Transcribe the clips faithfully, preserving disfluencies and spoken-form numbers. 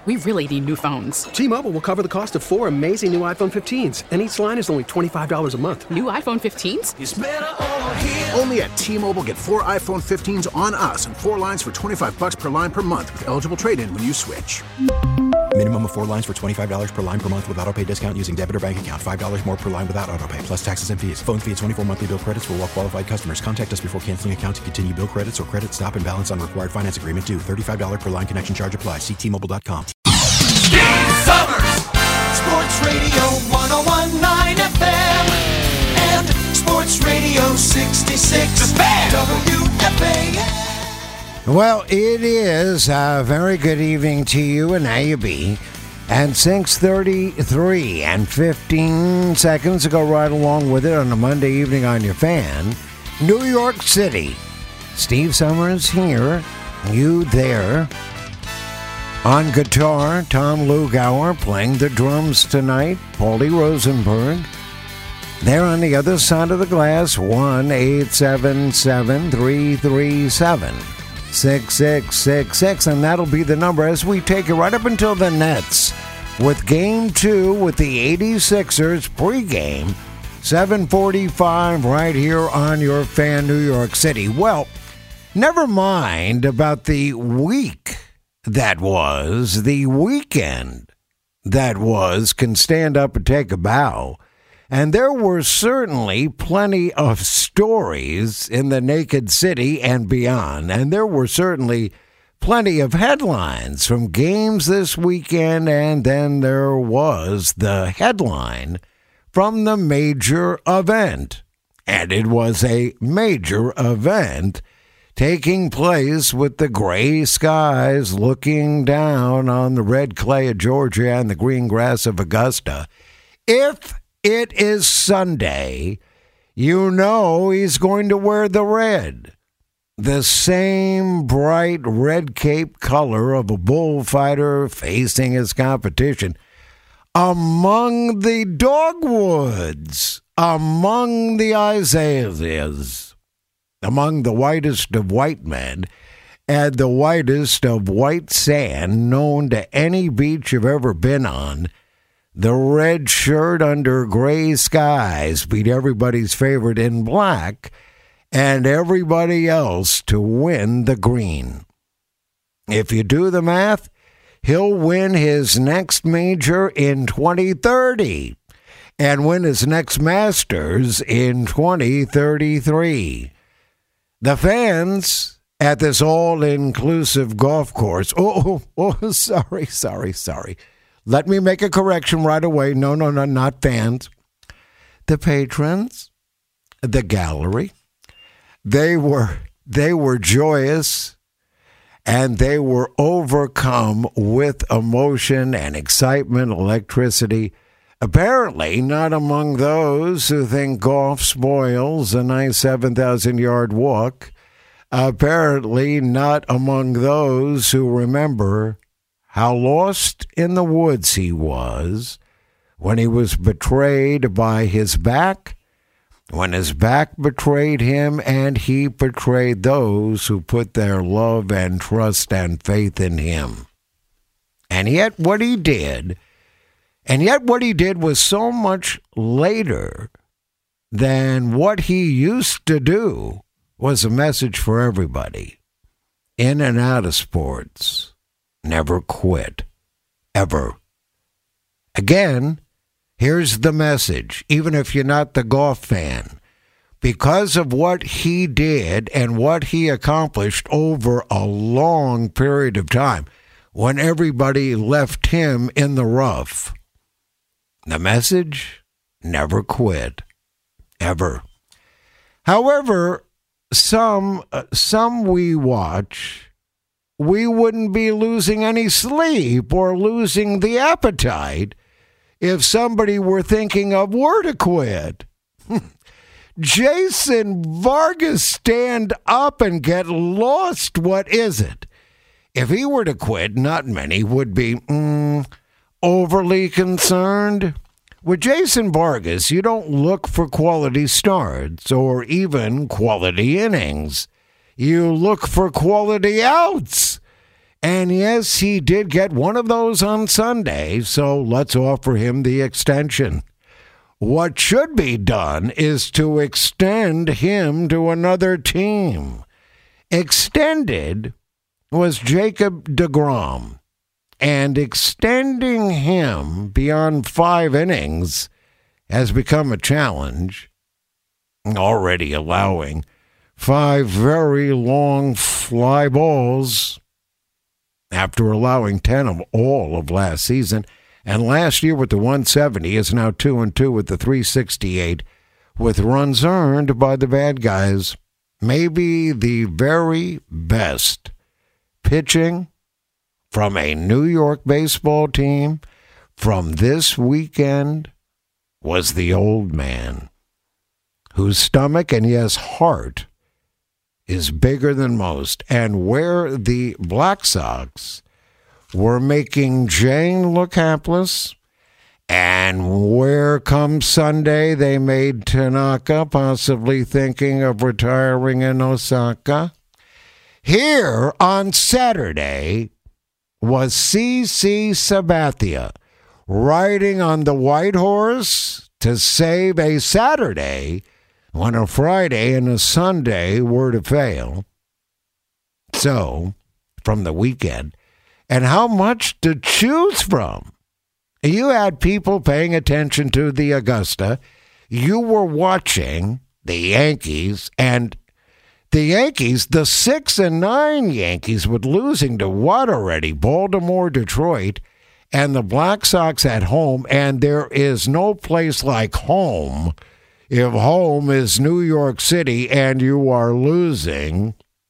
We really need new phones. T-Mobile will cover the cost of four amazing new iPhone fifteens, and each line is only twenty-five dollars a month. New iPhone fifteens? It's better over here. Only at T-Mobile, get four iPhone fifteens on us and four lines for twenty-five dollars per line per month with eligible trade-in when you switch. Minimum of four lines for twenty-five dollars per line per month with autopay discount using debit or bank account. five dollars more per line without autopay, plus taxes and fees. Phone fee at twenty-four monthly bill credits for well-qualified customers. Contact us before canceling account to continue bill credits or credit stop and balance on required finance agreement due. thirty-five dollars per line connection charge applies. See T Mobile dot com. Steve Summers, Sports Radio one oh one point nine F M and Sports Radio sixty-six W F A N. Well, it is a very good evening to you, and how you be. And six thirty-three and fifteen seconds to go right along with it on a Monday evening on your fan. New York City. Steve Summers here, you there. On guitar, Tom Lugauer playing the drums tonight. Paulie Rosenberg. There on the other side of the glass, one eight seven seven, three three seven, six six six six, and that'll be the number as we take it right up until the Nets with Game two with the eighty-sixers pregame, seven forty-five right here on your fan New York City. Well, never mind about the week that was, the weekend that was, can stand up and take a bow. And there were certainly plenty of stories in the Naked City and beyond. And there were certainly plenty of headlines from games this weekend. And then there was the headline from the major event. And it was a major event taking place with the gray skies looking down on the red clay of Georgia and the green grass of Augusta. If it is Sunday, you know he's going to wear the red. The same bright red cape color of a bullfighter facing his competition. Among the dogwoods, among the Isaiahs, among the whitest of white men, and the whitest of white sand known to any beach you've ever been on, the red shirt under gray skies beat everybody's favorite in black and everybody else to win the green. If you do the math, he'll win his next major in twenty thirty and win his next Masters in twenty thirty-three. The fans at this all-inclusive golf course, oh, oh, oh, sorry, sorry, sorry. Let me make a correction right away. No, no, no, not fans. The patrons, the gallery, they were they were joyous and they were overcome with emotion and excitement, electricity. Apparently not among those who think golf spoils a nice seven thousand yard walk. Apparently not among those who remember how lost in the woods he was when he was betrayed by his back, when his back betrayed him, and he betrayed those who put their love and trust and faith in him. And yet what he did, and yet what he did was so much later than what he used to do, was a message for everybody. In and out of sports. Never quit. Ever. Again, here's the message, even if you're not the golf fan. Because of what he did and what he accomplished over a long period of time, when everybody left him in the rough, the message, never quit. Ever. However, some uh, some we watch, we wouldn't be losing any sleep or losing the appetite if somebody were thinking of were to quit. Jason Vargas, stand up and get lost. What is it? If he were to quit, not many would be mm, overly concerned. With Jason Vargas, you don't look for quality starts or even quality innings. You look for quality outs. And yes, he did get one of those on Sunday, so let's offer him the extension. What should be done is to extend him to another team. Extended was Jacob deGrom, and extending him beyond five innings has become a challenge, already allowing five very long fly balls after allowing ten of all of last season. And last year with the one seventy is now two and two with the three sixty-eight, with runs earned by the bad guys. Maybe the very best pitching from a New York baseball team from this weekend was the old man, whose stomach and, yes, heart is bigger than most. And where the Black Sox were making Jane look hapless, and where come Sunday they made Tanaka possibly thinking of retiring in Osaka, here on Saturday was C C Sabathia riding on the white horse to save a Saturday when a Friday and a Sunday were to fail. So, from the weekend, and how much to choose from. You had people paying attention to the Augusta. You were watching the Yankees, and the Yankees, the six and nine Yankees, with losing to what already? Baltimore, Detroit, and the Black Sox at home. And there is no place like home if home is New York City and you are losing.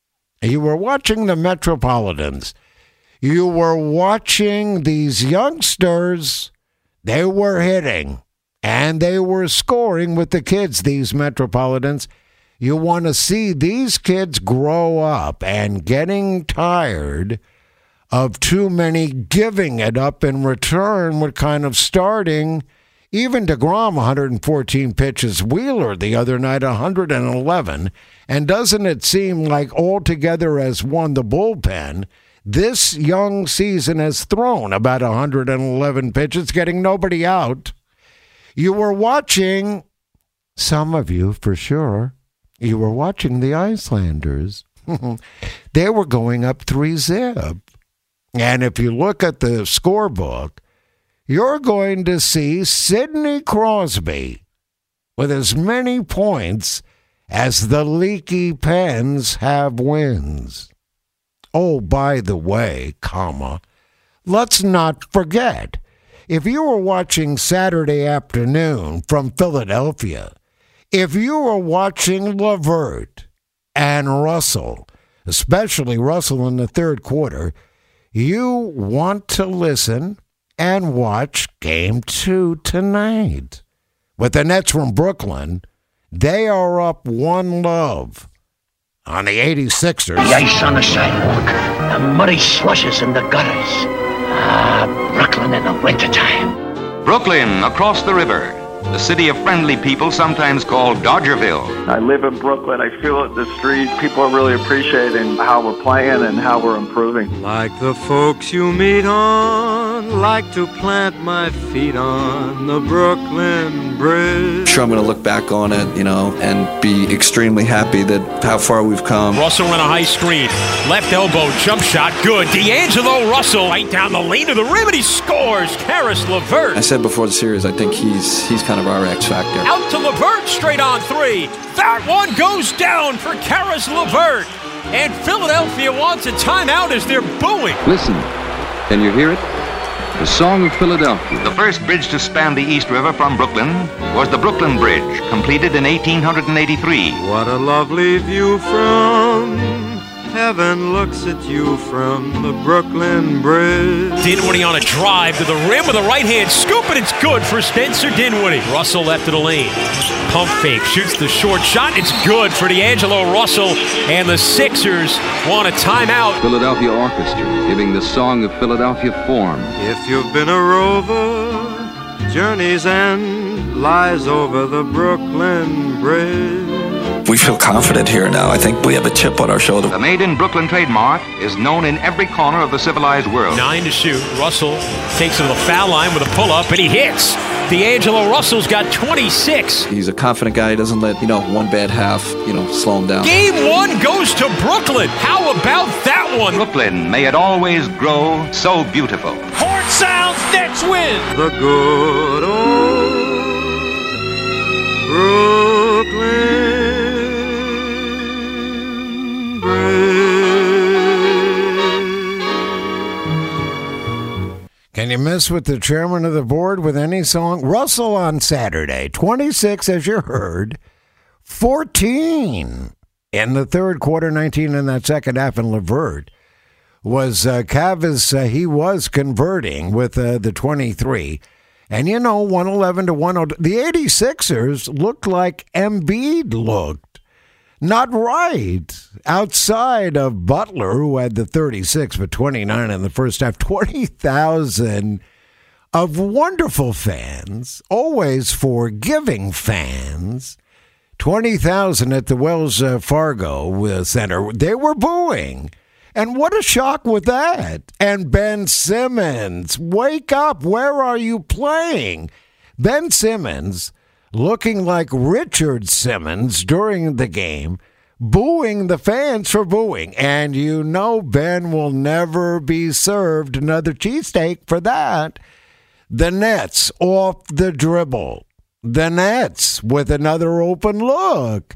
You were watching the Metropolitans. You were watching these youngsters. They were hitting, and they were scoring with the kids, these Metropolitans. You want to see these kids grow up and getting tired of too many giving it up in return with kind of starting. Even deGrom, one hundred fourteen pitches. Wheeler the other night, one hundred eleven. And doesn't it seem like altogether as one, the bullpen, this young season has thrown about one hundred eleven pitches, getting nobody out. You were watching, some of you for sure, you were watching the Icelanders. They were going up three zip. And if you look at the scorebook, you're going to see Sidney Crosby with as many points as the Leaky Pens have wins. Oh, by the way, comma, let's not forget, if you were watching Saturday afternoon from Philadelphia, if you were watching LeVert and Russell, especially Russell in the third quarter, you want to listen and watch Game two tonight. With the Nets from Brooklyn, they are up one love on the eighty-sixers. The ice on the sidewalk, the muddy slushes in the gutters. Ah, Brooklyn in the wintertime. Brooklyn, across the river. The city of friendly people, sometimes called Dodgerville. I live in Brooklyn. I feel it in the street. People are really appreciating how we're playing and how we're improving. Like the folks you meet on, like to plant my feet on the Brooklyn Bridge. Sure, I'm going to look back on it, you know, and be extremely happy that how far we've come. Russell in a high screen. Left elbow, jump shot, good. D'Angelo Russell right down the lane to the rim, and he scores. Caris LeVert. I said before the series, I think he's he's kind of our X factor. Out to LeVert, straight on three. That one goes down for Caris LeVert. And Philadelphia wants a timeout as they're booing. Listen, can you hear it? The Song of Philadelphia. The first bridge to span the East River from Brooklyn was the Brooklyn Bridge, completed in eighteen eighty-three. What a lovely view from heaven looks at you from the Brooklyn Bridge. Dinwiddie on a drive to the rim with a right-hand scoop, and it's good for Spencer Dinwiddie. Russell left of the lane. Pump fake, shoots the short shot. It's good for D'Angelo Russell, and the Sixers want a timeout. Philadelphia Orchestra giving the Song of Philadelphia form. If you've been a rover, journey's end lies over the Brooklyn Bridge. we feel confident here now. I think we have a chip on our shoulder. The Made in Brooklyn trademark is known in every corner of the civilized world. Nine to shoot. Russell takes it to the foul line with a pull-up, and he hits. D'Angelo Russell's got twenty-six. He's a confident guy. He doesn't let, you know, one bad half, you know, slow him down. Game one goes to Brooklyn. How about that one? Brooklyn, may it always grow so beautiful. Horn sounds, Nets win. The good old Brooklyn Bridge. Can you mess with the chairman of the board with any song? Russell on Saturday, twenty-six as you heard, fourteen in the third quarter, nineteen in that second half, and LeVert was uh, Cavs, uh, he was converting with uh, the twenty-three. And, you know, one eleven to one oh two. The eighty-sixers looked like Embiid looked. Not right. Outside of Butler, who had the thirty-six, but twenty-nine in the first half. twenty thousand of wonderful fans, always forgiving fans. twenty thousand at the Wells uh, Fargo Center. They were booing. And what a shock with that. And Ben Simmons, wake up. Where are you playing? Ben Simmons, looking like Richard Simmons during the game, booing the fans for booing. And you know Ben will never be served another cheesesteak for that. The Nets off the dribble. The Nets with another open look.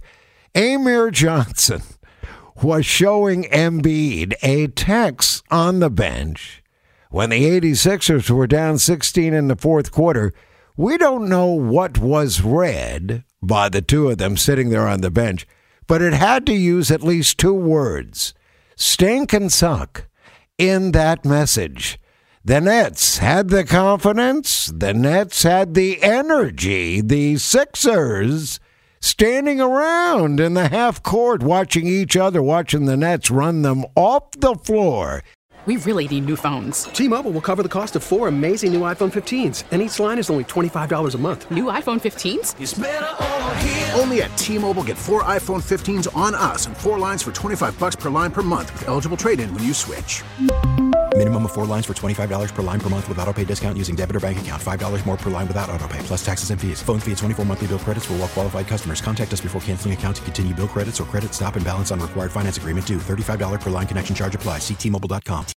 Amir Johnson was showing Embiid a text on the bench when the eighty-sixers were down sixteen in the fourth quarter. We don't know what was read by the two of them sitting there on the bench, but it had to use at least two words, stink and suck, in that message. The Nets had the confidence. The Nets had the energy. The Sixers standing around in the half court, watching each other, watching the Nets run them off the floor. We really need new phones. T-Mobile will cover the cost of four amazing new iPhone fifteens, and each line is only twenty-five dollars a month. New iPhone fifteens? It's better over here. Only at T-Mobile, get four iPhone fifteens on us and four lines for twenty-five bucks per line per month with eligible trade-in when you switch. Minimum of four lines for twenty-five dollars per line per month with autopay discount using debit or bank account. five dollars more per line without autopay, plus taxes and fees. Phone fee at twenty-four monthly bill credits for well-qualified customers. Contact us before canceling account to continue bill credits or credit stop and balance on required finance agreement due. thirty-five dollars per line connection charge applies. See T Mobile dot com.